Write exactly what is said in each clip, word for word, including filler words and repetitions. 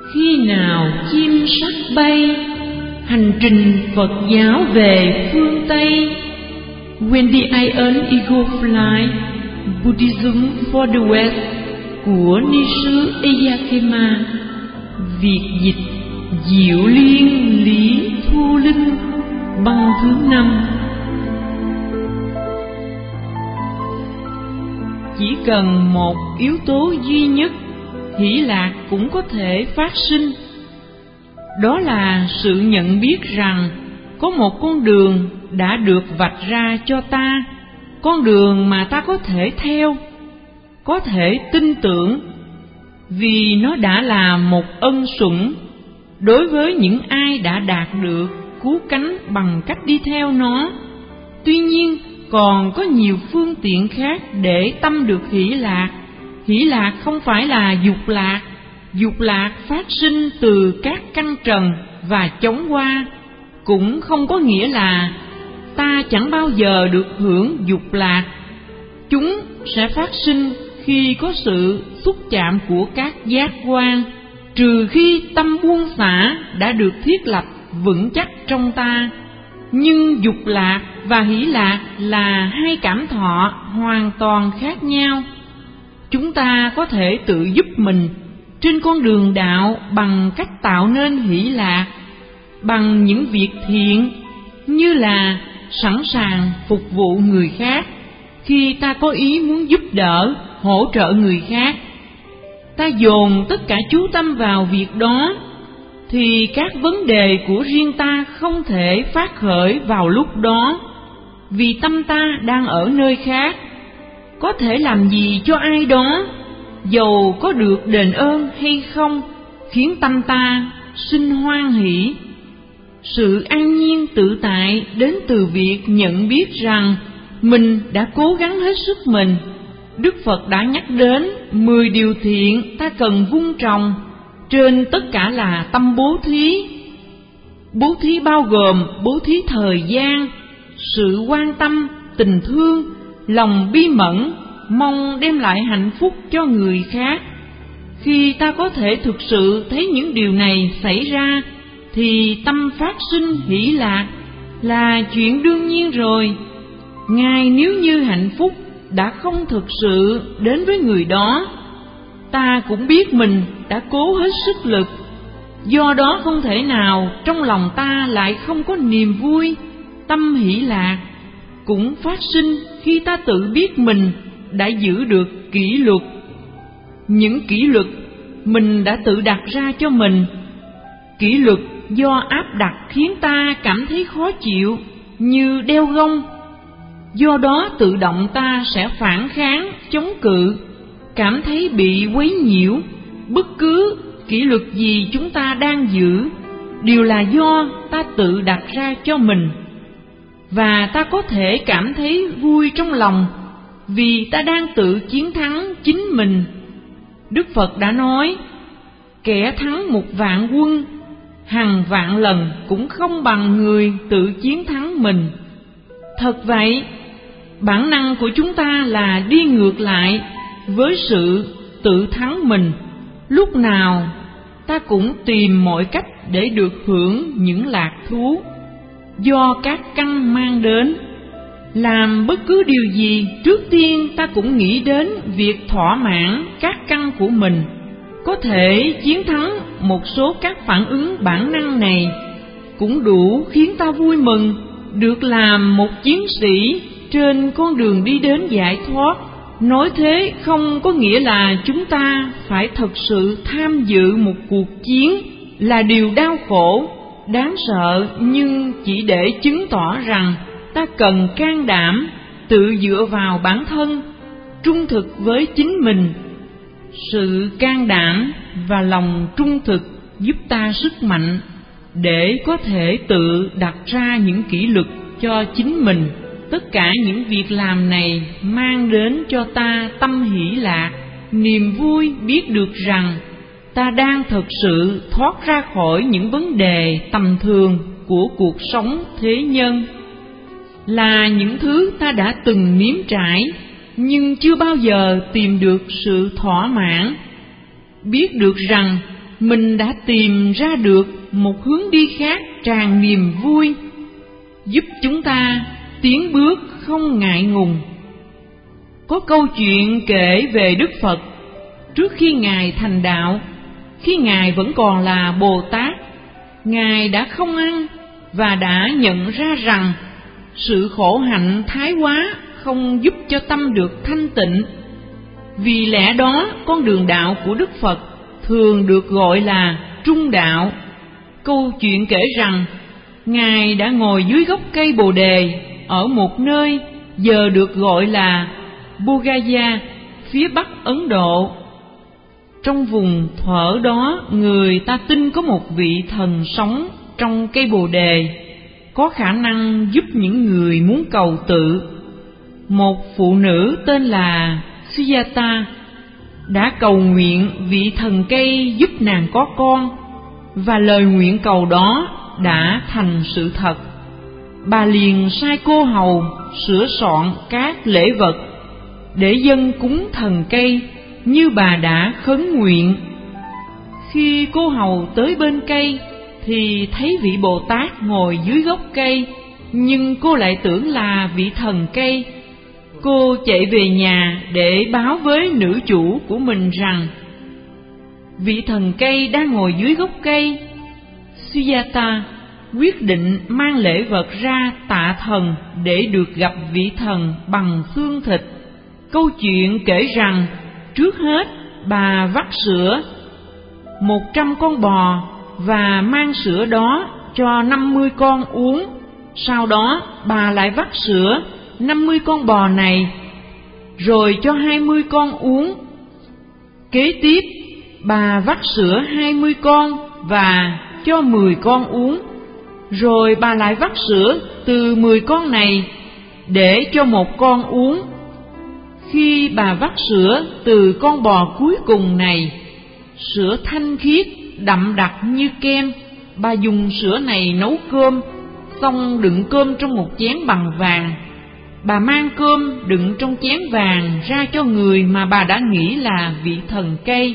Khi nào chim sắt bay, hành trình Phật giáo về phương Tây. When the Iron Eagle Fly, Buddhism for the West của ni sư Eyakema. Việt dịch Diệu Liên Lý Thu Linh, băng thứ năm. Chỉ cần một yếu tố duy nhất, hỷ lạc cũng có thể phát sinh. Đó là sự nhận biết rằng có một con đường đã được vạch ra cho ta, con đường mà ta có thể theo, có thể tin tưởng, vì nó đã là một ân sủng đối với những ai đã đạt được cứu cánh bằng cách đi theo nó. Tuy nhiên, còn có nhiều phương tiện khác để tâm được hỷ lạc. Hỷ lạc không phải là dục lạc. Dục lạc phát sinh từ các căn trần và chóng qua, cũng không có nghĩa là ta chẳng bao giờ được hưởng dục lạc. Chúng sẽ phát sinh khi có sự xúc chạm của các giác quan, trừ khi tâm buông xả đã được thiết lập vững chắc trong ta. Nhưng dục lạc và hỷ lạc là hai cảm thọ hoàn toàn khác nhau. Chúng ta có thể tự giúp mình trên con đường đạo bằng cách tạo nên hỷ lạc, bằng những việc thiện, như là sẵn sàng phục vụ người khác. Khi ta có ý muốn giúp đỡ, hỗ trợ người khác, ta dồn tất cả chú tâm vào việc đó, thì các vấn đề của riêng ta không thể phát khởi vào lúc đó, vì tâm ta đang ở nơi khác. Có thể làm gì cho ai đó, dầu có được đền ơn hay không, khiến tâm ta sinh hoan hỷ. Sự an nhiên tự tại đến từ việc nhận biết rằng mình đã cố gắng hết sức mình. Đức Phật đã nhắc đến mười điều thiện ta cần vun trồng, trên tất cả là tâm bố thí. Bố thí bao gồm bố thí thời gian, sự quan tâm, tình thương, lòng bi mẫn, mong đem lại hạnh phúc cho người khác. Khi ta có thể thực sự thấy những điều này xảy ra, thì tâm phát sinh hỷ lạc là chuyện đương nhiên rồi. Ngay nếu như hạnh phúc đã không thực sự đến với người đó, ta cũng biết mình đã cố hết sức lực. Do đó không thể nào trong lòng ta lại không có niềm vui. Tâm hỷ lạc cũng phát sinh khi ta tự biết mình đã giữ được kỷ luật. Những kỷ luật mình đã tự đặt ra cho mình. Kỷ luật do áp đặt khiến ta cảm thấy khó chịu, như đeo gông. Do đó tự động ta sẽ phản kháng, chống cự, cảm thấy bị quấy nhiễu. Bất cứ kỷ luật gì chúng ta đang giữ đều là do ta tự đặt ra cho mình. Và ta có thể cảm thấy vui trong lòng vì ta đang tự chiến thắng chính mình. Đức Phật đã nói, kẻ thắng một vạn quân hàng vạn lần cũng không bằng người tự chiến thắng mình. Thật vậy, bản năng của chúng ta là đi ngược lại với sự tự thắng mình. Lúc nào ta cũng tìm mọi cách để được hưởng những lạc thú do các căn mang đến. Làm bất cứ điều gì, trước tiên ta cũng nghĩ đến việc thỏa mãn các căn của mình. Có thể chiến thắng một số các phản ứng bản năng này cũng đủ khiến ta vui mừng được làm một chiến sĩ trên con đường đi đến giải thoát. Nói thế không có nghĩa là chúng ta phải thật sự tham dự một cuộc chiến là điều đau khổ, đáng sợ, nhưng chỉ để chứng tỏ rằng ta cần can đảm, tự dựa vào bản thân, trung thực với chính mình. Sự can đảm và lòng trung thực giúp ta sức mạnh để có thể tự đặt ra những kỷ luật cho chính mình. Tất cả những việc làm này mang đến cho ta tâm hỷ lạc, niềm vui biết được rằng ta đang thực sự thoát ra khỏi những vấn đề tầm thường của cuộc sống thế nhân, là những thứ ta đã từng nếm trải nhưng chưa bao giờ tìm được sự thỏa mãn. Biết được rằng mình đã tìm ra được một hướng đi khác tràn niềm vui, giúp chúng ta tiến bước không ngại ngùng. Có câu chuyện kể về Đức Phật trước khi Ngài thành đạo. Khi Ngài vẫn còn là Bồ Tát, Ngài đã không ăn và đã nhận ra rằng sự khổ hạnh thái quá không giúp cho tâm được thanh tịnh. Vì lẽ đó, con đường đạo của Đức Phật thường được gọi là trung đạo. Câu chuyện kể rằng Ngài đã ngồi dưới gốc cây Bồ Đề ở một nơi giờ được gọi là Bodhgaya, phía bắc Ấn Độ. Trong vùng thuở đó, người ta tin có một vị thần sống trong cây Bồ Đề, có khả năng giúp những người muốn cầu tự. Một phụ nữ tên là Sujata đã cầu nguyện vị thần cây giúp nàng có con, và lời nguyện cầu đó đã thành sự thật. Bà liền sai cô hầu sửa soạn các lễ vật để dâng cúng thần cây như bà đã khấn nguyện. Khi cô hầu tới bên cây thì thấy vị Bồ Tát ngồi dưới gốc cây, nhưng cô lại tưởng là vị thần cây. Cô chạy về nhà để báo với nữ chủ của mình rằng vị thần cây đang ngồi dưới gốc cây. Sujata quyết định mang lễ vật ra tạ thần để được gặp vị thần bằng xương thịt. Câu chuyện kể rằng trước hết bà vắt sữa một trăm con bò và mang sữa đó cho năm mươi con uống. Sau đó bà lại vắt sữa năm mươi con bò này rồi cho hai mươi con uống. Kế tiếp bà vắt sữa hai mươi con và cho mười con uống. Rồi bà lại vắt sữa từ mười con này để cho một con uống. Khi bà vắt sữa từ con bò cuối cùng này, sữa thanh khiết đậm đặc như kem, bà dùng sữa này nấu cơm, xong đựng cơm trong một chén bằng vàng. Bà mang cơm đựng trong chén vàng ra cho người mà bà đã nghĩ là vị thần cây.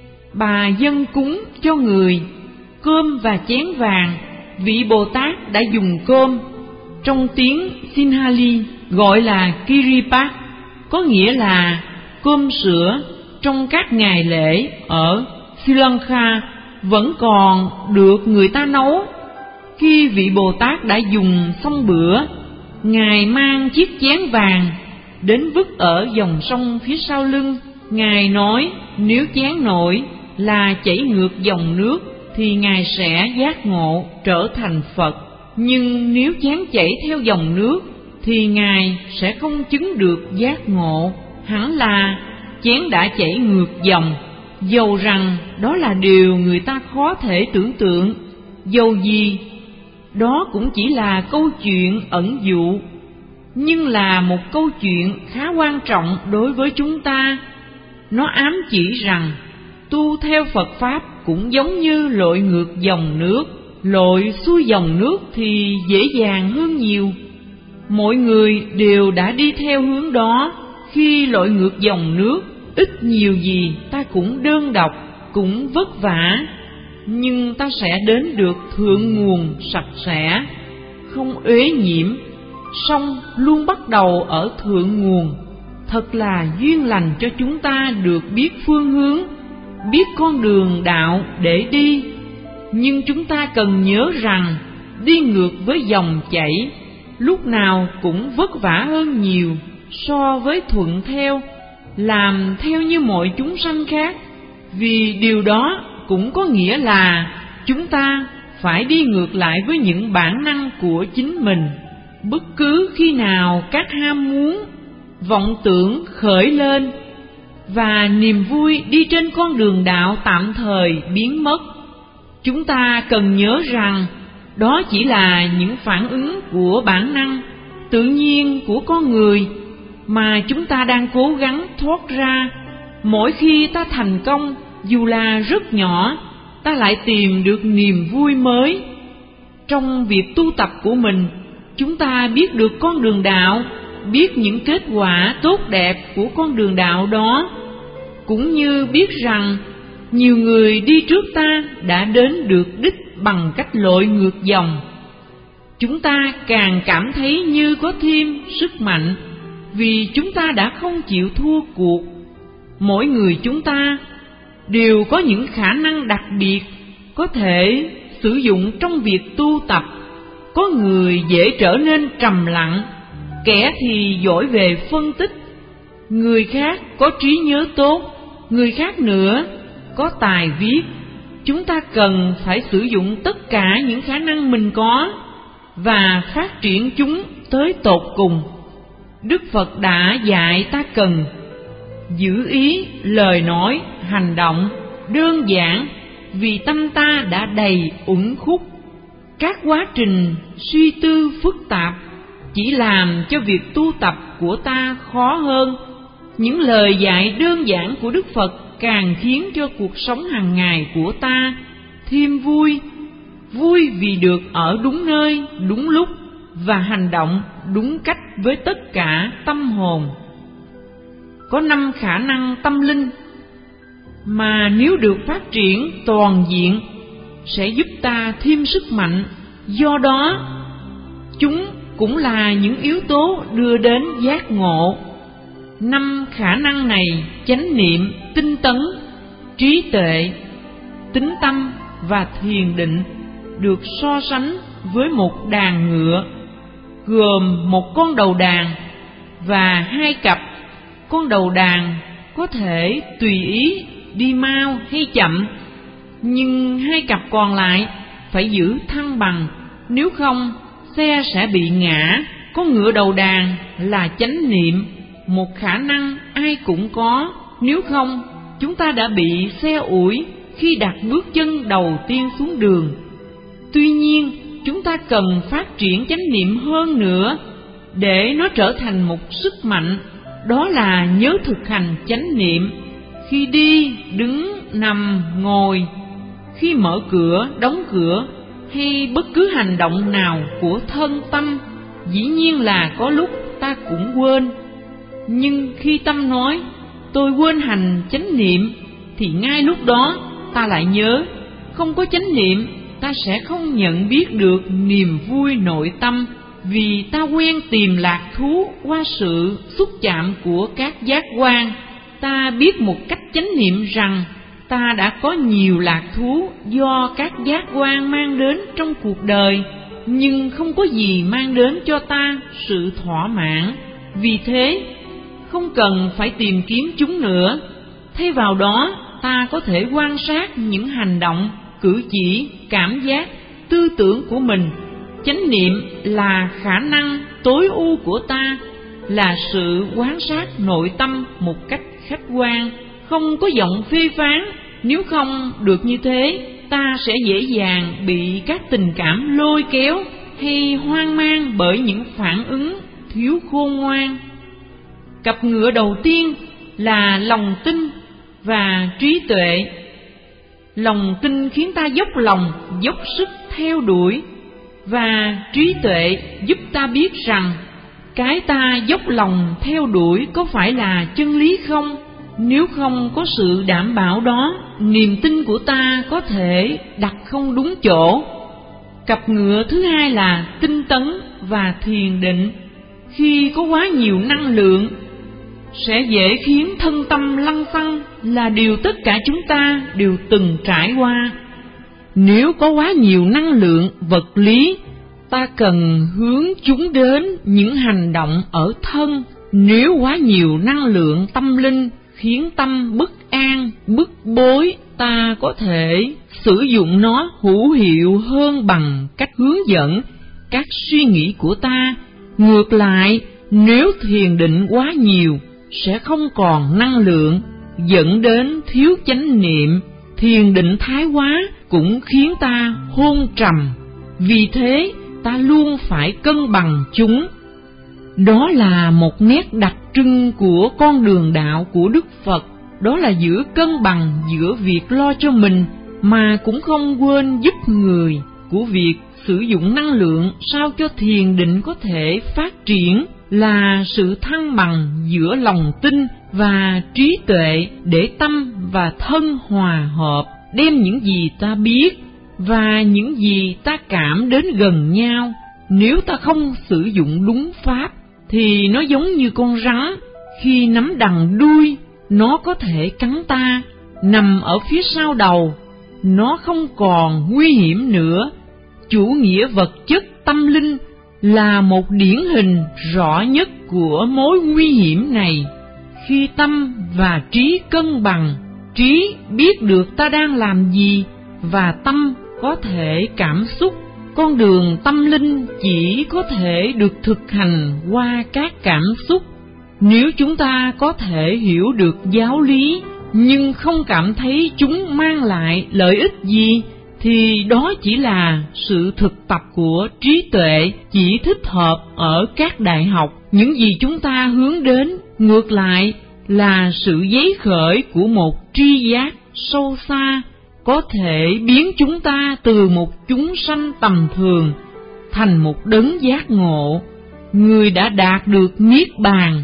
Bà dâng cúng cho người cơm và chén vàng. Vị Bồ Tát đã dùng cơm, trong tiếng Sinhali gọi là Kiripat, có nghĩa là cơm sữa. Trong các ngày lễ ở Sri Lanka vẫn còn được người ta nấu. Khi vị Bồ Tát đã dùng xong bữa, Ngài mang chiếc chén vàng đến vứt ở dòng sông phía sau lưng. Ngài nói nếu chén nổi là chảy ngược dòng nước thì Ngài sẽ giác ngộ trở thành Phật. Nhưng nếu chén chảy theo dòng nước thì Ngài sẽ không chứng được giác ngộ. Hẳn là chén đã chảy ngược dòng. Dầu rằng đó là điều người ta khó thể tưởng tượng, dầu gì đó cũng chỉ là câu chuyện ẩn dụ, nhưng là một câu chuyện khá quan trọng đối với chúng ta. Nó ám chỉ rằng tu theo Phật Pháp cũng giống như lội ngược dòng nước. Lội xuôi dòng nước thì dễ dàng hơn nhiều. Mỗi người đều đã đi theo hướng đó. Khi lội ngược dòng nước, ít nhiều gì ta cũng đơn độc, cũng vất vả, nhưng ta sẽ đến được thượng nguồn sạch sẽ, không uế nhiễm. Song luôn bắt đầu ở thượng nguồn. Thật là duyên lành cho chúng ta được biết phương hướng, biết con đường đạo để đi. Nhưng chúng ta cần nhớ rằng đi ngược với dòng chảy lúc nào cũng vất vả hơn nhiều so với thuận theo, làm theo như mọi chúng sanh khác. Vì điều đó cũng có nghĩa là chúng ta phải đi ngược lại với những bản năng của chính mình. Bất cứ khi nào các ham muốn, vọng tưởng khởi lên và niềm vui đi trên con đường đạo tạm thời biến mất, chúng ta cần nhớ rằng đó chỉ là những phản ứng của bản năng tự nhiên của con người mà chúng ta đang cố gắng thoát ra. Mỗi khi ta thành công, dù là rất nhỏ, ta lại tìm được niềm vui mới. Trong việc tu tập của mình, chúng ta biết được con đường đạo, biết những kết quả tốt đẹp của con đường đạo đó, cũng như biết rằng nhiều người đi trước ta đã đến được đích bằng cách lội ngược dòng. Chúng ta càng cảm thấy như có thêm sức mạnh vì chúng ta đã không chịu thua cuộc. Mỗi người chúng ta đều có những khả năng đặc biệt có thể sử dụng trong việc tu tập. Có người dễ trở nên trầm lặng, kẻ thì giỏi về phân tích, người khác có trí nhớ tốt, người khác nữa có tài viết. Chúng ta cần phải sử dụng tất cả những khả năng mình có và phát triển chúng tới tột cùng. Đức Phật đã dạy ta cần giữ ý, lời nói, hành động đơn giản vì tâm ta đã đầy uẩn khúc. Các quá trình suy tư phức tạp chỉ làm cho việc tu tập của ta khó hơn. Những lời dạy đơn giản của Đức Phật càng khiến cho cuộc sống hàng ngày của ta thêm vui. Vui vì được ở đúng nơi, đúng lúc và hành động đúng cách với tất cả tâm hồn. Có năm khả năng tâm linh mà nếu được phát triển toàn diện sẽ giúp ta thêm sức mạnh. Do đó, chúng cũng là những yếu tố đưa đến giác ngộ. Năm khả năng này, chánh niệm, tinh tấn, trí tuệ, tín tâm và thiền định, được so sánh với một đàn ngựa gồm một con đầu đàn và hai cặp. Con đầu đàn có thể tùy ý đi mau hay chậm, nhưng hai cặp còn lại phải giữ thăng bằng, nếu không xe sẽ bị ngã. Con ngựa đầu đàn là chánh niệm, một khả năng ai cũng có, nếu không chúng ta đã bị xe ủi khi đặt bước chân đầu tiên xuống đường. Tuy nhiên, chúng ta cần phát triển chánh niệm hơn nữa để nó trở thành một sức mạnh. Đó là nhớ thực hành chánh niệm khi đi, đứng, nằm, ngồi, khi mở cửa, đóng cửa hay bất cứ hành động nào của thân tâm. Dĩ nhiên là có lúc ta cũng quên, nhưng khi tâm nói tôi quên hành chánh niệm thì ngay lúc đó ta lại nhớ. Không có chánh niệm, ta sẽ không nhận biết được niềm vui nội tâm, vì ta quen tìm lạc thú qua sự xúc chạm của các giác quan. Ta biết một cách chánh niệm rằng ta đã có nhiều lạc thú do các giác quan mang đến trong cuộc đời, nhưng không có gì mang đến cho ta sự thỏa mãn. Vì thế, không cần phải tìm kiếm chúng nữa. Thay vào đó, ta có thể quan sát những hành động, cử chỉ, cảm giác, tư tưởng của mình. Chánh niệm là khả năng tối ưu của ta, là sự quan sát nội tâm một cách khách quan, không có giọng phê phán. Nếu không được như thế, ta sẽ dễ dàng bị các tình cảm lôi kéo hay hoang mang bởi những phản ứng thiếu khôn ngoan. Cặp ngựa đầu tiên là lòng tin và trí tuệ. Lòng tin khiến ta dốc lòng, dốc sức theo đuổi, và trí tuệ giúp ta biết rằng cái ta dốc lòng theo đuổi có phải là chân lý không. Nếu không có sự đảm bảo đó, niềm tin của ta có thể đặt không đúng chỗ. Cặp ngựa thứ hai là tinh tấn và thiền định. Khi có quá nhiều năng lượng sẽ dễ khiến thân tâm lăng xăng, là điều tất cả chúng ta đều từng trải qua. Nếu có quá nhiều năng lượng vật lý, ta cần hướng chúng đến những hành động ở thân. Nếu quá nhiều năng lượng tâm linh khiến tâm bất an, bức bối, ta có thể sử dụng nó hữu hiệu hơn bằng cách hướng dẫn các suy nghĩ của ta. Ngược lại, nếu thiền định quá nhiều, sẽ không còn năng lượng, dẫn đến thiếu chánh niệm. Thiền định thái quá cũng khiến ta hôn trầm. Vì thế, ta luôn phải cân bằng chúng. Đó là một nét đặc trưng của con đường đạo của Đức Phật. Đó là giữ cân bằng giữa việc lo cho mình mà cũng không quên giúp người, của việc sử dụng năng lượng sao cho thiền định có thể phát triển, là sự thăng bằng giữa lòng tin và trí tuệ để tâm và thân hòa hợp, đem những gì ta biết và những gì ta cảm đến gần nhau. Nếu ta không sử dụng đúng pháp, thì nó giống như con rắn, khi nắm đằng đuôi, nó có thể cắn ta. Nằm ở phía sau đầu, nó không còn nguy hiểm nữa. Chủ nghĩa vật chất tâm linh là một điển hình rõ nhất của mối nguy hiểm này. Khi tâm và trí cân bằng, trí biết được ta đang làm gì, và tâm có thể cảm xúc. Con đường tâm linh chỉ có thể được thực hành qua các cảm xúc. Nếu chúng ta có thể hiểu được giáo lý nhưng không cảm thấy chúng mang lại lợi ích gì, thì đó chỉ là sự thực tập của trí tuệ, chỉ thích hợp ở các đại học. Những gì chúng ta hướng đến ngược lại là sự giấy khởi của một tri giác sâu xa, có thể biến chúng ta từ một chúng sanh tầm thường thành một đấng giác ngộ, người đã đạt được niết bàn.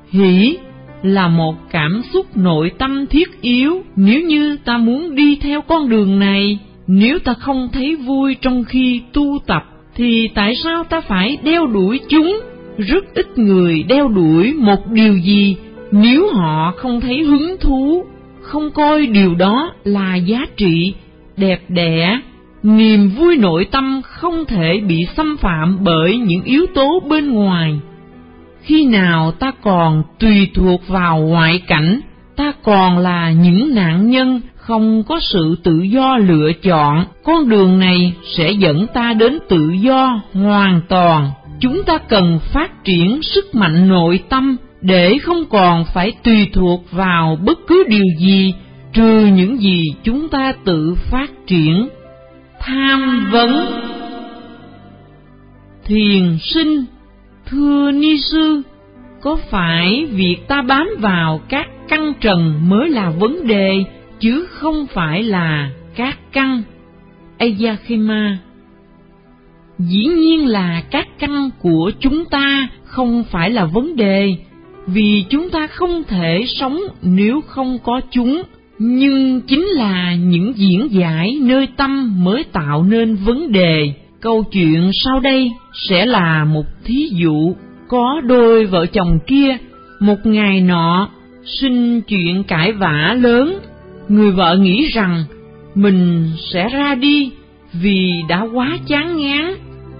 Hỷ là một cảm xúc nội tâm thiết yếu. Nếu như ta muốn đi theo con đường này, nếu ta không thấy vui trong khi tu tập, thì tại sao ta phải đeo đuổi chúng? Rất ít người đeo đuổi một điều gì nếu họ không thấy hứng thú, không coi điều đó là giá trị, đẹp đẽ. Niềm vui nội tâm không thể bị xâm phạm bởi những yếu tố bên ngoài. Khi nào ta còn tùy thuộc vào ngoại cảnh, ta còn là những nạn nhân không có sự tự do lựa chọn. Con đường này sẽ dẫn ta đến tự do hoàn toàn. Chúng ta cần phát triển sức mạnh nội tâm để không còn phải tùy thuộc vào bất cứ điều gì trừ những gì chúng ta tự phát triển. Tham vấn. Thiền sinh: thưa ni sư, có phải việc ta bám vào các căn trần mới là vấn đề, chứ không phải là các căn? Ayakema: dĩ nhiên là các căn của chúng ta không phải là vấn đề, vì chúng ta không thể sống nếu không có chúng. Nhưng chính là những diễn giải nơi tâm mới tạo nên vấn đề. Câu chuyện sau đây sẽ là một thí dụ. Có đôi vợ chồng kia, một ngày nọ sinh chuyện cãi vã lớn. Người vợ nghĩ rằng mình sẽ ra đi vì đã quá chán ngán.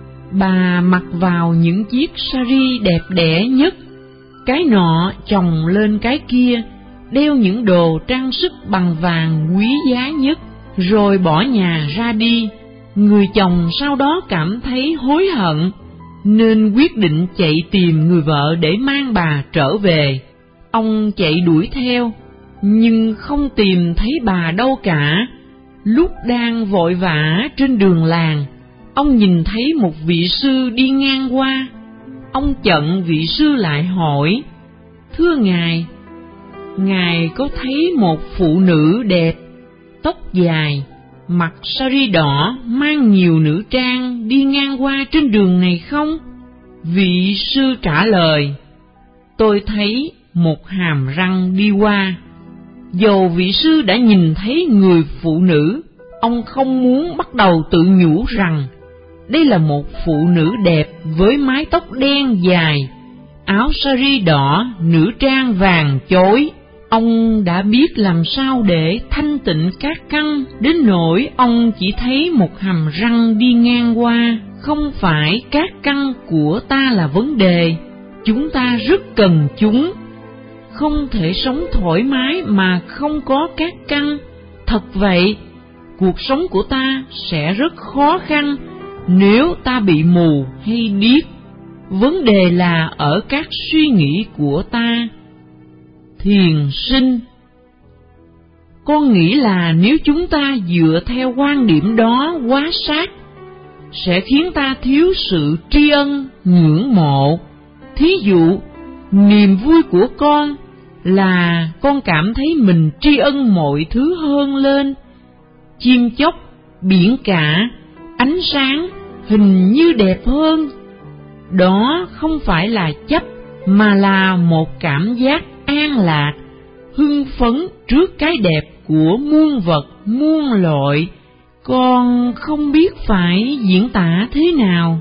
Bà mặc vào những chiếc sari đẹp đẽ nhất, cái nọ chồng lên cái kia, đeo những đồ trang sức bằng vàng quý giá nhất, rồi bỏ nhà ra đi. Người chồng sau đó cảm thấy hối hận, nên quyết định chạy tìm người vợ để mang bà trở về. Ông chạy đuổi theo, nhưng không tìm thấy bà đâu cả. Lúc đang vội vã trên đường làng, ông nhìn thấy một vị sư đi ngang qua. Ông chặn vị sư lại hỏi: thưa ngài, ngài có thấy một phụ nữ đẹp, tóc dài, mặc sari đỏ, mang nhiều nữ trang đi ngang qua trên đường này không? Vị sư trả lời: tôi thấy một hàm răng đi qua. Dầu vị sư đã nhìn thấy người phụ nữ, ông không muốn bắt đầu tự nhủ rằng đây là một phụ nữ đẹp với mái tóc đen dài, áo sari đỏ, nữ trang vàng chói. Ông đã biết làm sao để thanh tịnh các căn, đến nỗi ông chỉ thấy một hàm răng đi ngang qua. Không phải các căn của ta là vấn đề, chúng ta rất cần chúng. Không thể sống thoải mái mà không có các căn. Thật vậy, cuộc sống của ta sẽ rất khó khăn nếu ta bị mù hay điếc. Vấn đề là ở các suy nghĩ của ta. Thiền sinh: con nghĩ là nếu chúng ta dựa theo quan điểm đó quá sát, sẽ khiến ta thiếu sự tri ân, ngưỡng mộ. Thí dụ, niềm vui của con là con cảm thấy mình tri ân mọi thứ hơn lên. Chim chóc, biển cả, ánh sáng, hình như đẹp hơn. Đó không phải là chấp, mà là một cảm giác an lạc, hưng phấn trước cái đẹp của muôn vật muôn loại, con không biết phải diễn tả thế nào.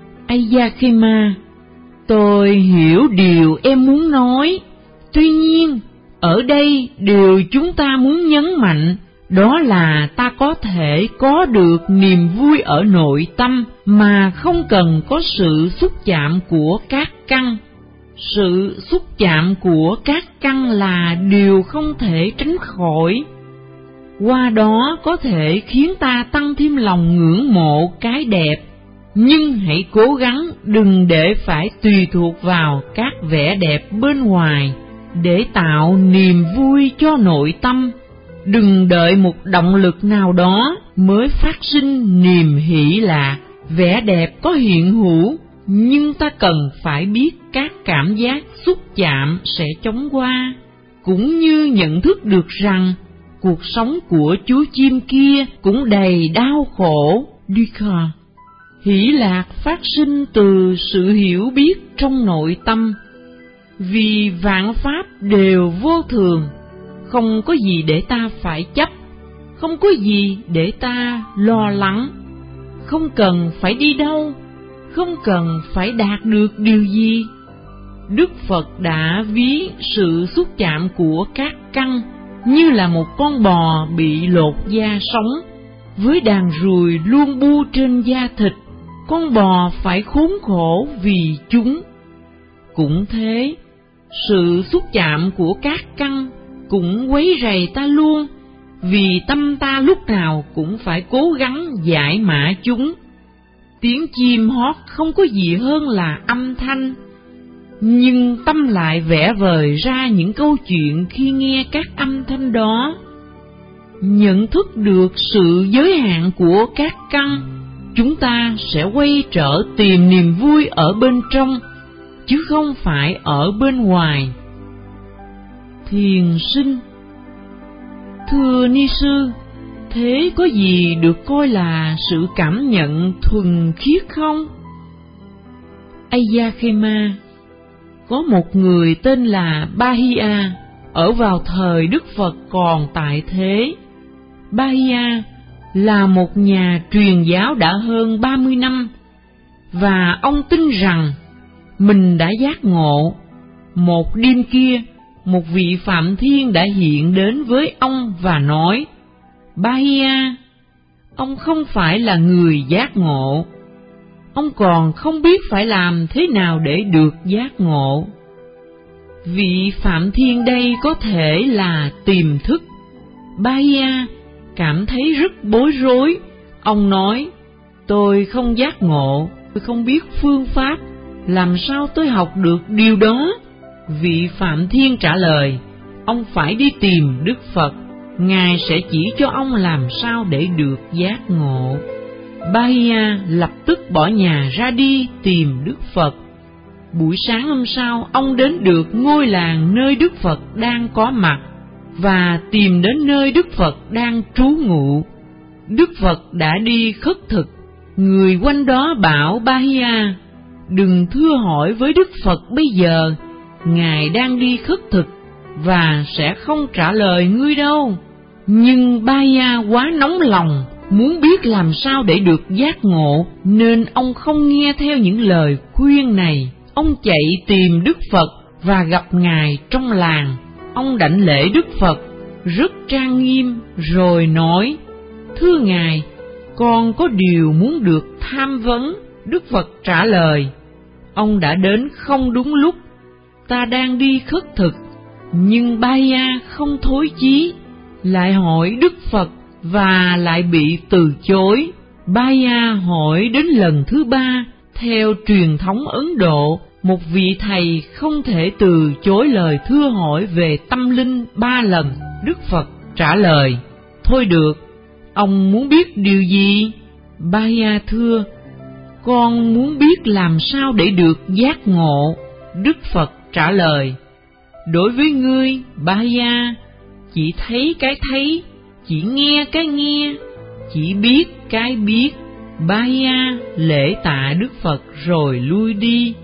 Ayakema, tôi hiểu điều em muốn nói. Tuy nhiên, ở đây điều chúng ta muốn nhấn mạnh đó là ta có thể có được niềm vui ở nội tâm mà không cần có sự xúc chạm của các căn. Sự xúc chạm của các căn là điều không thể tránh khỏi. Qua đó có thể khiến ta tăng thêm lòng ngưỡng mộ cái đẹp, nhưng hãy cố gắng đừng để phải tùy thuộc vào các vẻ đẹp bên ngoài để tạo niềm vui cho nội tâm. Đừng đợi một động lực nào đó mới phát sinh niềm hỷ lạc. Vẻ đẹp có hiện hữu, nhưng ta cần phải biết các cảm giác xúc chạm sẽ chóng qua, cũng như nhận thức được rằng cuộc sống của chú chim kia cũng đầy đau khổ. Dukkha, hỷ lạc phát sinh từ sự hiểu biết trong nội tâm. Vì vạn pháp đều vô thường, không có gì để ta phải chấp, không có gì để ta lo lắng, không cần phải đi đâu, không cần phải đạt được điều gì. Đức Phật đã ví sự xúc chạm của các căn như là một con bò bị lột da sống, với đàn ruồi luôn bu trên da thịt, con bò phải khốn khổ vì chúng. Cũng thế, sự xúc chạm của các căn cũng quấy rầy ta luôn, vì tâm ta lúc nào cũng phải cố gắng giải mã chúng. Tiếng chim hót không có gì hơn là âm thanh, nhưng tâm lại vẽ vời ra những câu chuyện khi nghe các âm thanh đó. Nhận thức được sự giới hạn của các căn, chúng ta sẽ quay trở tìm niềm vui ở bên trong, chứ không phải ở bên ngoài. Thiền sinh: thưa ni sư, thế có gì được coi là sự cảm nhận thuần khiết không? Ayakema: có một người tên là Bahia ở vào thời Đức Phật còn tại thế. Bahia là một nhà truyền giáo đã hơn ba mươi năm, và ông tin rằng mình đã giác ngộ. Một đêm kia, một vị Phạm Thiên đã hiện đến với ông và nói: Bahia, ông không phải là người giác ngộ, ông còn không biết phải làm thế nào để được giác ngộ. Vị Phạm Thiên đây có thể là tiềm thức. Bahia cảm thấy rất bối rối. Ông nói: tôi không giác ngộ, tôi không biết phương pháp, làm sao tôi học được điều đó? Vị Phạm Thiên trả lời: ông phải đi tìm Đức Phật, Ngài sẽ chỉ cho ông làm sao để được giác ngộ. Bahia lập tức bỏ nhà ra đi tìm Đức Phật. Buổi sáng hôm sau, ông đến được ngôi làng nơi Đức Phật đang có mặt, và tìm đến nơi Đức Phật đang trú ngụ. Đức Phật đã đi khất thực. Người quanh đó bảo Bahia: đừng thưa hỏi với Đức Phật bây giờ, Ngài đang đi khất thực và sẽ không trả lời ngươi đâu. Nhưng Bahia quá nóng lòng, muốn biết làm sao để được giác ngộ, nên ông không nghe theo những lời khuyên này. Ông chạy tìm Đức Phật và gặp Ngài trong làng. Ông đảnh lễ Đức Phật rất trang nghiêm rồi nói: thưa Ngài, con có điều muốn được tham vấn. Đức Phật trả lời: ông đã đến không đúng lúc, ta đang đi khất thực. Nhưng Bahia không thối chí, lại hỏi Đức Phật và lại bị từ chối. Bahia hỏi đến lần thứ ba. Theo truyền thống Ấn Độ, một vị thầy không thể từ chối lời thưa hỏi về tâm linh ba lần. Đức Phật trả lời: thôi được, ông muốn biết điều gì? Bahia thưa: con muốn biết làm sao để được giác ngộ. Đức Phật trả lời: đối với ngươi, Bahia, chỉ thấy cái thấy, chỉ nghe cái nghe, chỉ biết cái biết. Bahia lễ tạ Đức Phật rồi lui đi.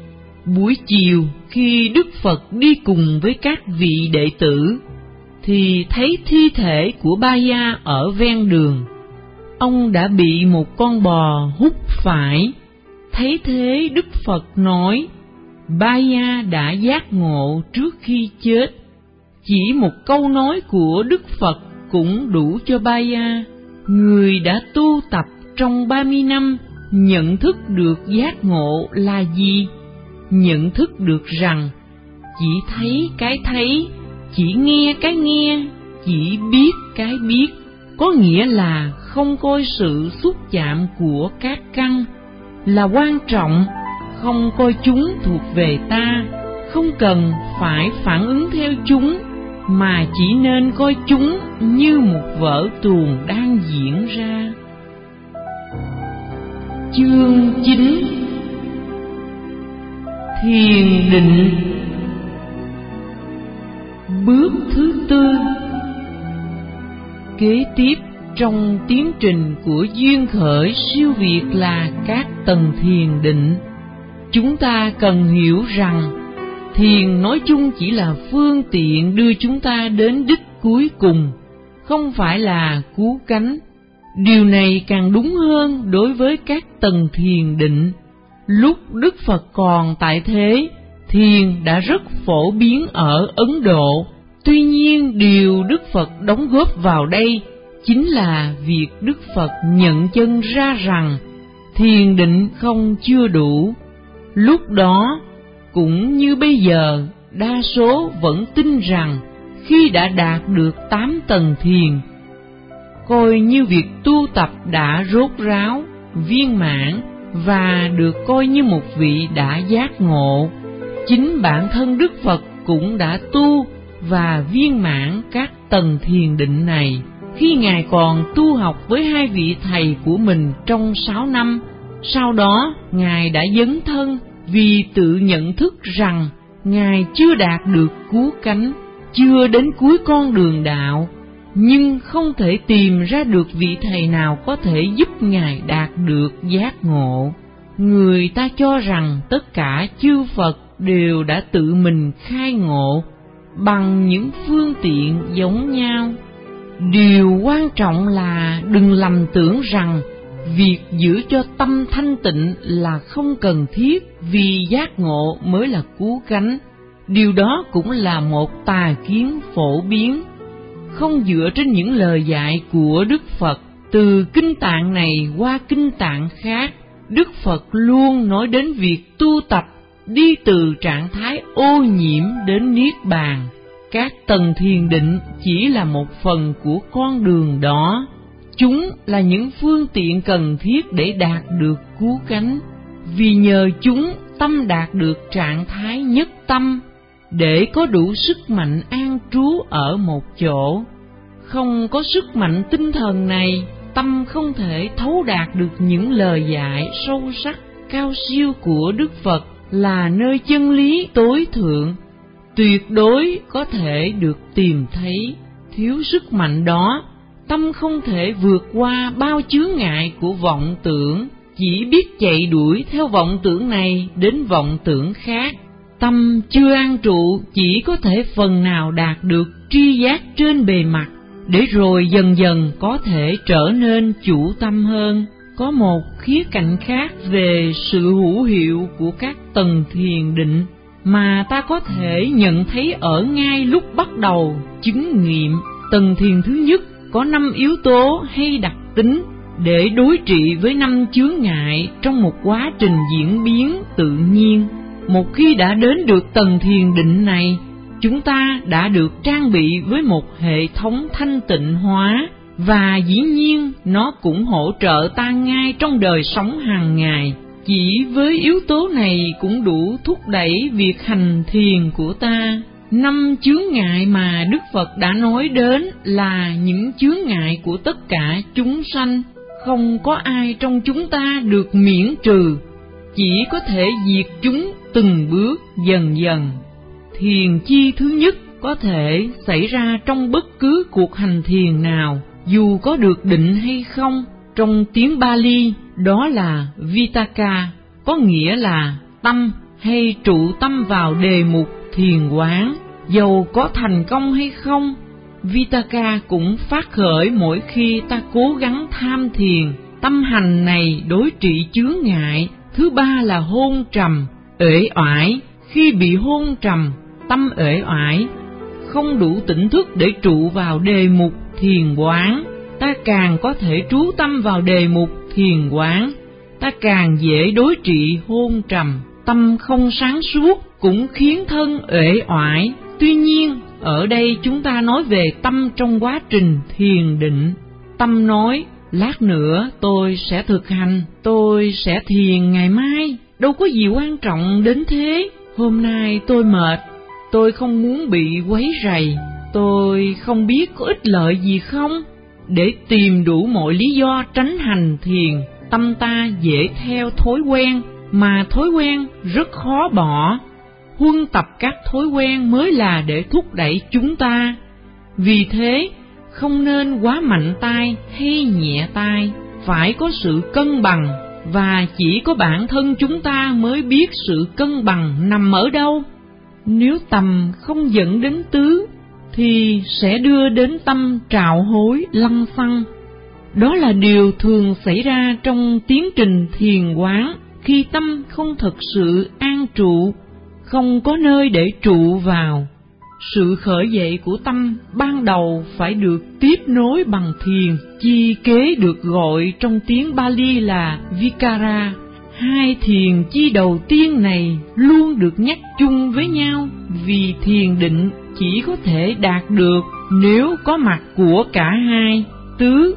Buổi chiều, khi Đức Phật đi cùng với các vị đệ tử, thì thấy thi thể của Ba Ya ở ven đường. Ông đã bị một con bò húc phải. Thấy thế, Đức Phật nói: Ba Ya đã giác ngộ trước khi chết. Chỉ một câu nói của Đức Phật cũng đủ cho Ba Ya, người đã tu tập trong ba mươi năm, nhận thức được giác ngộ là gì. Nhận thức được rằng chỉ thấy cái thấy, chỉ nghe cái nghe, chỉ biết cái biết, có nghĩa là không coi sự xúc chạm của các căn là quan trọng, không coi chúng thuộc về ta, không cần phải phản ứng theo chúng, mà chỉ nên coi chúng như một vở tuồng đang diễn ra. Chương chín. Thiền định. Bước thứ tư. Kế tiếp trong tiến trình của duyên khởi siêu việt là các tầng thiền định. Chúng ta cần hiểu rằng thiền nói chung chỉ là phương tiện đưa chúng ta đến đích cuối cùng, không phải là cứu cánh. Điều này càng đúng hơn đối với các tầng thiền định. Lúc Đức Phật còn tại thế, thiền đã rất phổ biến ở Ấn Độ. Tuy nhiên, điều Đức Phật đóng góp vào đây chính là việc Đức Phật nhận chân ra rằng thiền định không chưa đủ. Lúc đó, cũng như bây giờ, đa số vẫn tin rằng khi đã đạt được tám tầng thiền, coi như việc tu tập đã rốt ráo, viên mãn và được coi như một vị đã giác ngộ. Chính bản thân Đức Phật cũng đã tu và viên mãn các tầng thiền định này khi Ngài còn tu học với hai vị thầy của mình trong sáu năm. Sau đó, Ngài đã dấn thân vì tự nhận thức rằng Ngài chưa đạt được cứu cánh, chưa đến cuối con đường đạo, nhưng không thể tìm ra được vị thầy nào có thể giúp Ngài đạt được giác ngộ. Người ta cho rằng tất cả chư Phật đều đã tự mình khai ngộ bằng những phương tiện giống nhau. Điều quan trọng là đừng lầm tưởng rằng việc giữ cho tâm thanh tịnh là không cần thiết vì giác ngộ mới là cứu cánh. Điều đó cũng là một tà kiến phổ biến, không dựa trên những lời dạy của Đức Phật. Từ kinh tạng này qua kinh tạng khác, Đức Phật luôn nói đến việc tu tập đi từ trạng thái ô nhiễm đến niết bàn. Các tầng thiền định chỉ là một phần của con đường đó. Chúng là những phương tiện cần thiết để đạt được cứu cánh, vì nhờ chúng tâm đạt được trạng thái nhất tâm, để có đủ sức mạnh an trú ở một chỗ. Không có sức mạnh tinh thần này, tâm không thể thấu đạt được những lời dạy sâu sắc, cao siêu của Đức Phật là nơi chân lý tối thượng, tuyệt đối có thể được tìm thấy. Thiếu sức mạnh đó, tâm không thể vượt qua bao chướng ngại của vọng tưởng, chỉ biết chạy đuổi theo vọng tưởng này đến vọng tưởng khác. Tâm chưa an trụ chỉ có thể phần nào đạt được tri giác trên bề mặt, để rồi dần dần có thể trở nên chủ tâm hơn. Có một khía cạnh khác về sự hữu hiệu của các tầng thiền định mà ta có thể nhận thấy ở ngay lúc bắt đầu chứng nghiệm. Tầng thiền thứ nhất có năm yếu tố hay đặc tính để đối trị với năm chướng ngại trong một quá trình diễn biến tự nhiên. Một khi đã đến được tầng thiền định này, chúng ta đã được trang bị với một hệ thống thanh tịnh hóa, và dĩ nhiên nó cũng hỗ trợ ta ngay trong đời sống hàng ngày. Chỉ với yếu tố này cũng đủ thúc đẩy việc hành thiền của ta. Năm chướng ngại mà Đức Phật đã nói đến là những chướng ngại của tất cả chúng sanh, không có ai trong chúng ta được miễn trừ, chỉ có thể diệt chúng từng bước dần dần. Thiền chi thứ nhất có thể xảy ra trong bất cứ cuộc hành thiền nào, dù có được định hay không. Trong tiếng Pali, đó là Vitakka, có nghĩa là tâm hay trụ tâm vào đề mục thiền quán, dầu có thành công hay không, Vitaka cũng phát khởi mỗi khi ta cố gắng tham thiền. Tâm hành này đối trị chướng ngại. Thứ ba là hôn trầm, uể oải. Khi bị hôn trầm, tâm uể oải, không đủ tỉnh thức để trụ vào đề mục thiền quán, ta càng có thể trú tâm vào đề mục thiền quán, ta càng dễ đối trị hôn trầm. Tâm không sáng suốt cũng khiến thân uể oải. Tuy nhiên, ở đây chúng ta nói về tâm trong quá trình thiền định. Tâm nói, lát nữa tôi sẽ thực hành, tôi sẽ thiền ngày mai, đâu có gì quan trọng đến thế. Hôm nay tôi mệt, tôi không muốn bị quấy rầy, tôi không biết có ích lợi gì không. Để tìm đủ mọi lý do tránh hành thiền, tâm ta dễ theo thói quen, mà thói quen rất khó bỏ. Huân tập các thói quen mới là để thúc đẩy chúng ta. Vì thế, không nên quá mạnh tay hay nhẹ tay, phải có sự cân bằng, và chỉ có bản thân chúng ta mới biết sự cân bằng nằm ở đâu. Nếu tầm không dẫn đến tứ, thì sẽ đưa đến tâm trạo hối lăng xăng. Đó là điều thường xảy ra trong tiến trình thiền quán, khi tâm không thực sự an trụ, không có nơi để trụ vào. Sự khởi dậy của tâm ban đầu phải được tiếp nối bằng thiền, chi kế được gọi trong tiếng Pali là Vikara. Hai thiền chi đầu tiên này luôn được nhắc chung với nhau, vì thiền định chỉ có thể đạt được nếu có mặt của cả hai. Tứ,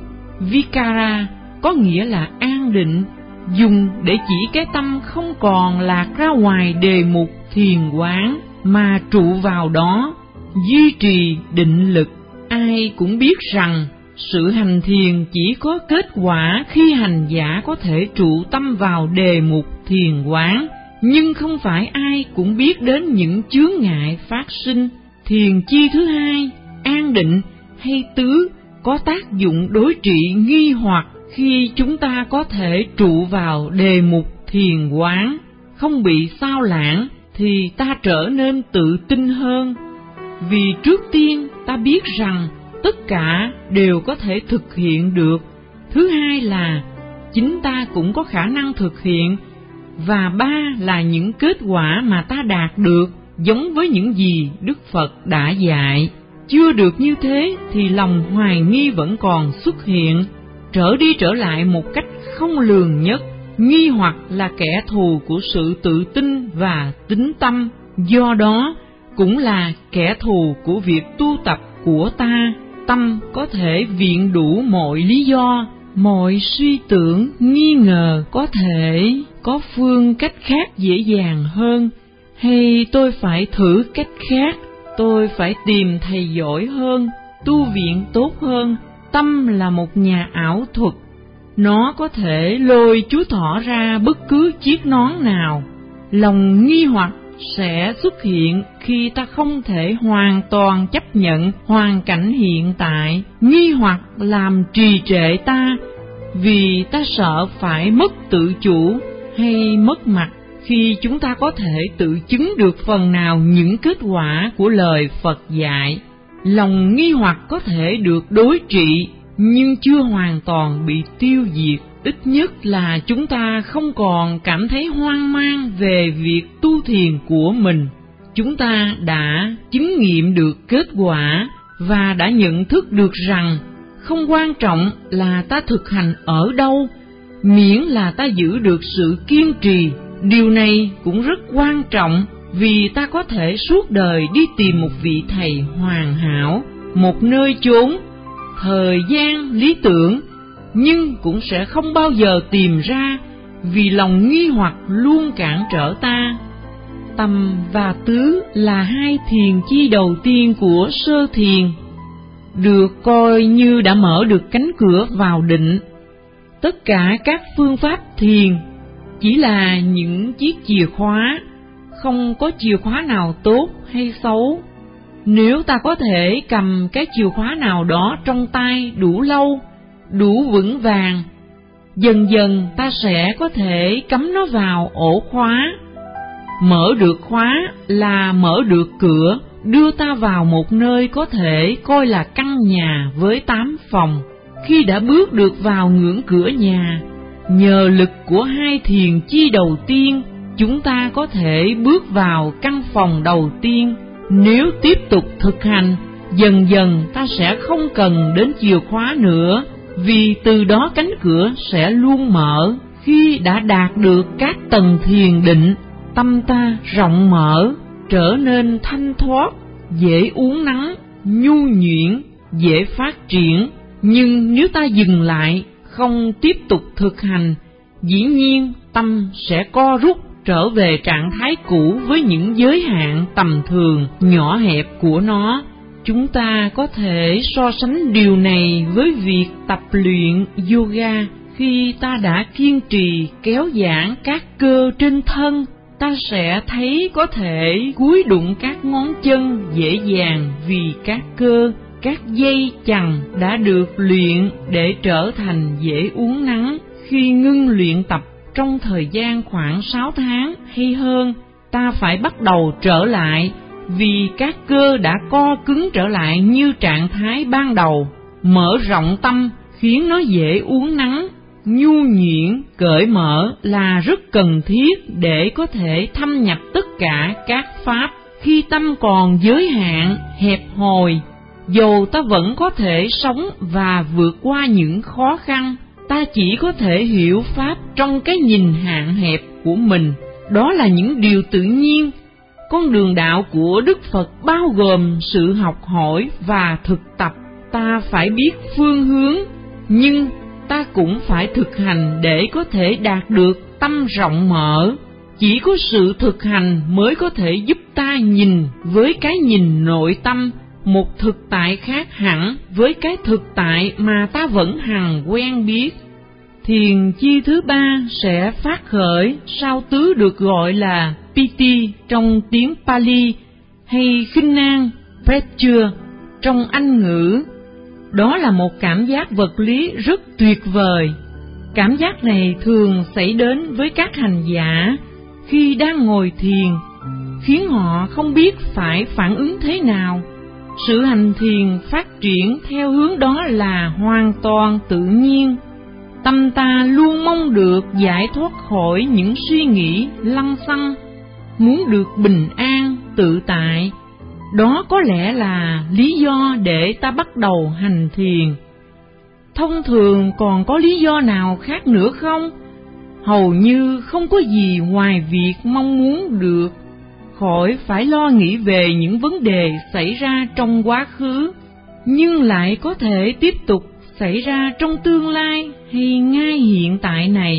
Vikara có nghĩa là an định, dùng để chỉ cái tâm không còn lạc ra ngoài đề mục thiền quán, mà trụ vào đó, duy trì định lực. Ai cũng biết rằng sự hành thiền chỉ có kết quả khi hành giả có thể trụ tâm vào đề mục thiền quán, nhưng không phải ai cũng biết đến những chướng ngại phát sinh. Thiền chi thứ hai, an định hay tứ, có tác dụng đối trị nghi hoặc khi chúng ta có thể trụ vào đề mục thiền quán, không bị sao lãng, thì ta trở nên tự tin hơn. Vì trước tiên ta biết rằng tất cả đều có thể thực hiện được. Thứ hai là chính ta cũng có khả năng thực hiện. Và ba là những kết quả mà ta đạt được giống với những gì Đức Phật đã dạy. Chưa được như thế thì lòng hoài nghi vẫn còn xuất hiện, trở đi trở lại một cách không lường nhất. Nghi hoặc là kẻ thù của sự tự tin và tín tâm, do đó cũng là kẻ thù của việc tu tập của ta. Tâm có thể viện đủ mọi lý do, mọi suy tưởng, nghi ngờ có thể có phương cách khác dễ dàng hơn, hay tôi phải thử cách khác, tôi phải tìm thầy giỏi hơn, tu viện tốt hơn. Tâm là một nhà ảo thuật, nó có thể lôi chú thỏ ra bất cứ chiếc nón nào. Lòng nghi hoặc sẽ xuất hiện khi ta không thể hoàn toàn chấp nhận hoàn cảnh hiện tại. Nghi hoặc làm trì trệ ta, vì ta sợ phải mất tự chủ hay mất mặt khi chúng ta có thể tự chứng được phần nào những kết quả của lời Phật dạy. Lòng nghi hoặc có thể được đối trị, nhưng chưa hoàn toàn bị tiêu diệt. Ít nhất là chúng ta không còn cảm thấy hoang mang về việc tu thiền của mình. Chúng ta đã chứng nghiệm được kết quả và đã nhận thức được rằng không quan trọng là ta thực hành ở đâu, miễn là ta giữ được sự kiên trì. Điều này cũng rất quan trọng, vì ta có thể suốt đời đi tìm một vị thầy hoàn hảo, một nơi chốn, thời gian, lý tưởng, nhưng cũng sẽ không bao giờ tìm ra, vì lòng nghi hoặc luôn cản trở ta. Tâm và tứ là hai thiền chi đầu tiên của sơ thiền, được coi như đã mở được cánh cửa vào định. Tất cả các phương pháp thiền chỉ là những chiếc chìa khóa, không có chìa khóa nào tốt hay xấu. Nếu ta có thể cầm cái chìa khóa nào đó trong tay đủ lâu, đủ vững vàng, dần dần ta sẽ có thể cắm nó vào ổ khóa. Mở được khóa là mở được cửa, đưa ta vào một nơi có thể coi là căn nhà với tám phòng. Khi đã bước được vào ngưỡng cửa nhà, nhờ lực của hai thiền chi đầu tiên, chúng ta có thể bước vào căn phòng đầu tiên. Nếu tiếp tục thực hành, dần dần ta sẽ không cần đến chìa khóa nữa, vì từ đó cánh cửa sẽ luôn mở. Khi đã đạt được các tầng thiền định, tâm ta rộng mở, trở nên thanh thoát, dễ uốn nắn, nhu nhuyễn, dễ phát triển. Nhưng nếu ta dừng lại, không tiếp tục thực hành, dĩ nhiên tâm sẽ co rút trở về trạng thái cũ với những giới hạn tầm thường, nhỏ hẹp của nó. Chúng ta có thể so sánh điều này với việc tập luyện yoga. Khi ta đã kiên trì kéo giãn các cơ trên thân, ta sẽ thấy có thể cúi đụng các ngón chân dễ dàng, vì các cơ, các dây chằng đã được luyện để trở thành dễ uốn nắn. Khi ngưng luyện tập trong thời gian khoảng sáu tháng hay hơn, ta phải bắt đầu trở lại, vì các cơ đã co cứng trở lại như trạng thái ban đầu. Mở rộng tâm khiến nó dễ uốn nắn, nhu nhuyễn, cởi mở là rất cần thiết để có thể thâm nhập tất cả các pháp. Khi tâm còn giới hạn, hẹp hòi, dầu ta vẫn có thể sống và vượt qua những khó khăn. Ta chỉ có thể hiểu pháp trong cái nhìn hạn hẹp của mình. Đó là những điều tự nhiên. Con đường đạo của Đức Phật bao gồm sự học hỏi và thực tập. Ta phải biết phương hướng, nhưng ta cũng phải thực hành để có thể đạt được tâm rộng mở. Chỉ có sự thực hành mới có thể giúp ta nhìn với cái nhìn nội tâm, một thực tại khác hẳn với cái thực tại mà ta vẫn hằng quen biết. Thiền chi thứ ba sẽ phát khởi sau tứ được gọi là Piti trong tiếng Pali hay khinh an Pressure trong Anh ngữ. Đó là một cảm giác vật lý rất tuyệt vời. Cảm giác này thường xảy đến với các hành giả khi đang ngồi thiền, khiến họ không biết phải phản ứng thế nào. Sự hành thiền phát triển theo hướng đó là hoàn toàn tự nhiên. Tâm ta luôn mong được giải thoát khỏi những suy nghĩ lăng xăng, muốn được bình an, tự tại. Đó có lẽ là lý do để ta bắt đầu hành thiền. Thông thường còn có lý do nào khác nữa không? Hầu như không có gì ngoài việc mong muốn được khỏi phải lo nghĩ về những vấn đề xảy ra trong quá khứ, nhưng lại có thể tiếp tục xảy ra trong tương lai hay ngay hiện tại này,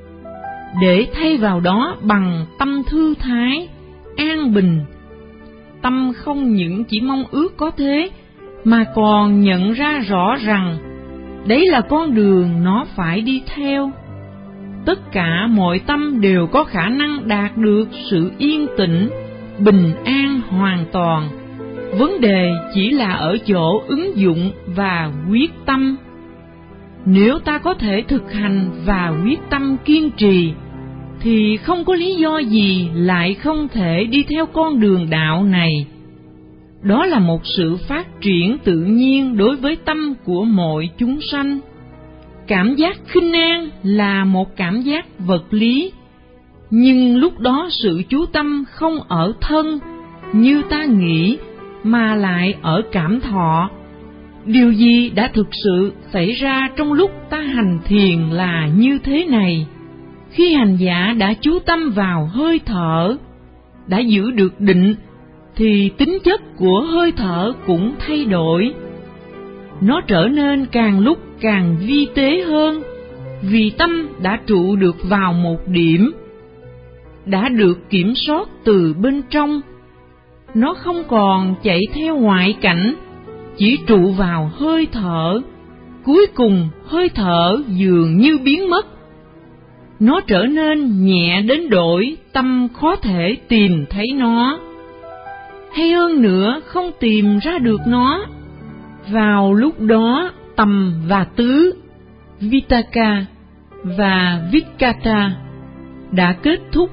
để thay vào đó bằng tâm thư thái, an bình. Tâm không những chỉ mong ước có thế, mà còn nhận ra rõ rằng đấy là con đường nó phải đi theo. Tất cả mọi tâm đều có khả năng đạt được sự yên tĩnh, bình an hoàn toàn. Vấn đề chỉ là ở chỗ ứng dụng và quyết tâm. Nếu ta có thể thực hành và quyết tâm kiên trì, thì không có lý do gì lại không thể đi theo con đường đạo này. Đó là một sự phát triển tự nhiên đối với tâm của mọi chúng sanh. Cảm giác khinh an là một cảm giác vật lý, nhưng lúc đó sự chú tâm không ở thân như ta nghĩ, mà lại ở cảm thọ. Điều gì đã thực sự xảy ra trong lúc ta hành thiền là như thế này. Khi hành giả đã chú tâm vào hơi thở, đã giữ được định, thì tính chất của hơi thở cũng thay đổi. Nó trở nên càng lúc càng vi tế hơn, vì tâm đã trụ được vào một điểm, đã được kiểm soát từ bên trong. Nó không còn chạy theo ngoại cảnh, chỉ trụ vào hơi thở. Cuối cùng hơi thở dường như biến mất. Nó trở nên nhẹ đến đổi tâm khó thể tìm thấy nó, hay hơn nữa không tìm ra được nó. Vào lúc đó tầm và tứ, Vitaka và Vitkata đã kết thúc,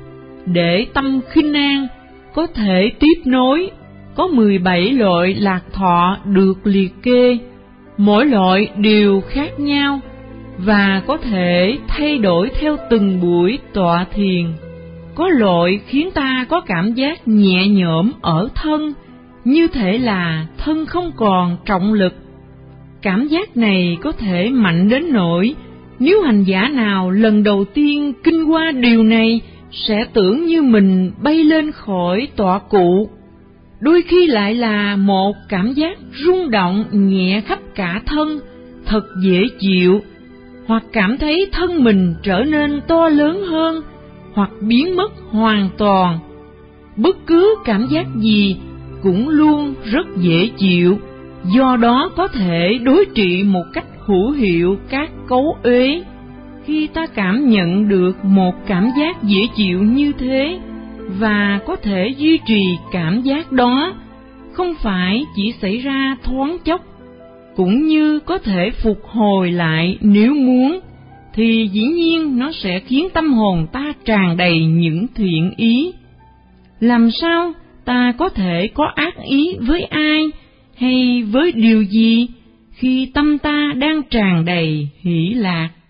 để tâm khinh an có thể tiếp nối. Có mười bảy loại lạc thọ được liệt kê, mỗi loại đều khác nhau và có thể thay đổi theo từng buổi tọa thiền. Có loại khiến ta có cảm giác nhẹ nhõm ở thân, như thể là thân không còn trọng lực. Cảm giác này có thể mạnh đến nỗi nếu hành giả nào lần đầu tiên kinh qua điều này sẽ tưởng như mình bay lên khỏi tọa cụ. Đôi khi lại là một cảm giác rung động nhẹ khắp cả thân, thật dễ chịu, hoặc cảm thấy thân mình trở nên to lớn hơn, hoặc biến mất hoàn toàn. Bất cứ cảm giác gì cũng luôn rất dễ chịu, do đó có thể đối trị một cách hữu hiệu các cấu uế. Khi ta cảm nhận được một cảm giác dễ chịu như thế và có thể duy trì cảm giác đó, không phải chỉ xảy ra thoáng chốc, cũng như có thể phục hồi lại nếu muốn, thì dĩ nhiên nó sẽ khiến tâm hồn ta tràn đầy những thiện ý. Làm sao ta có thể có ác ý với ai hay với điều gì khi tâm ta đang tràn đầy hỷ lạc?